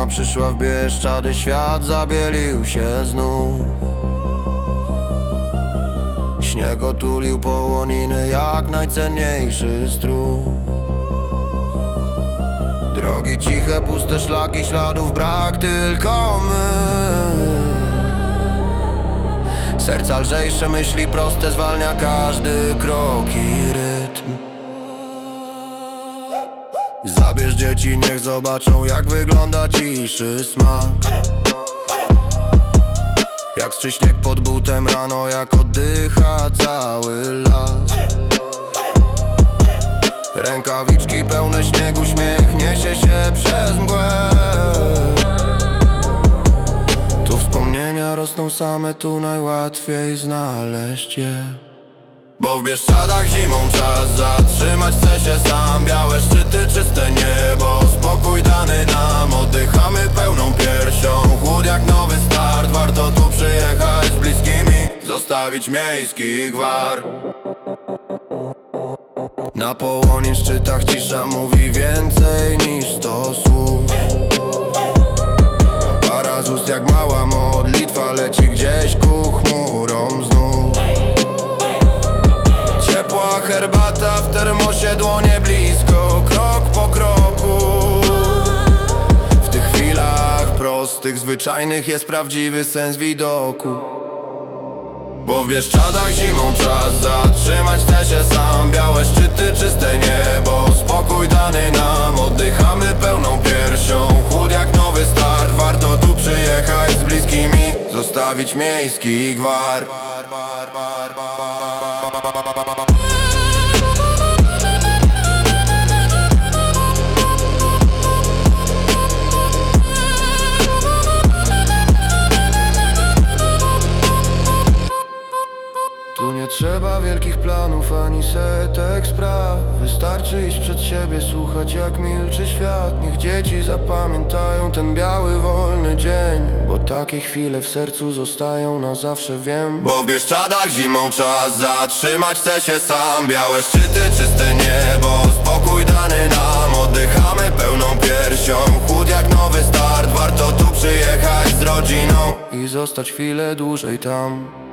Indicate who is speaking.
Speaker 1: Zima przyszła w Bieszczady, świat zabielił się znów. Śnieg otulił połoniny jak najcenniejszy strój. Drogi ciche, puste szlaki, śladów brak, tylko my. Serca lżejsze, myśli proste, zwalnia każdy krok i rytm. Zabierz dzieci, niech zobaczą, jak wygląda ciszy smak. Jak strzy śnieg pod butem rano, jak oddycha cały las. Rękawiczki pełne śniegu, śmiech niesie się przez mgłę. Tu wspomnienia rosną same, tu najłatwiej znaleźć je. Bo w Bieszczadach zimą czas zatrzymać, chce się sam. Białe szczyty, czyste niebo, spokój dany nam. Oddychamy pełną piersią, chłód jak nowy start. Warto tu przyjechać z bliskimi, zostawić miejski gwar. Na połonin szczytach cisza mówi więcej niż 100 słów. Para z ust jak mała modlitwa leci gdzieś ku chmurom znów. Ciepła herbata w termosie, dłonie blisko, krok po kroku. W tych chwilach prostych, zwyczajnych jest prawdziwy sens widoku. Bo w Bieszczadach zimą czas zatrzymać, chce się sam. Białe szczyty, czyste niebo, spokój dany nam. Oddychamy pełną piersią, chłód jak nowy start. Warto tu przyjechać z bliskimi, zostawić miejski gwar. Tu nie trzeba wielkich planów ani setek spraw. Wystarczy iść przed siebie, słuchać jak milczy świat. Niech dzieci zapamiętają ten biały, wolny dzień, bo takie chwile w sercu zostają na zawsze, wiem. Bo w Bieszczadach zimą czas zatrzymać, chce się sam. Białe szczyty, czyste niebo, spokój dany nam. Oddychamy pełną piersią, chłód jak nowy start. Warto tu przyjechać z rodziną i zostać chwilę dłużej tam.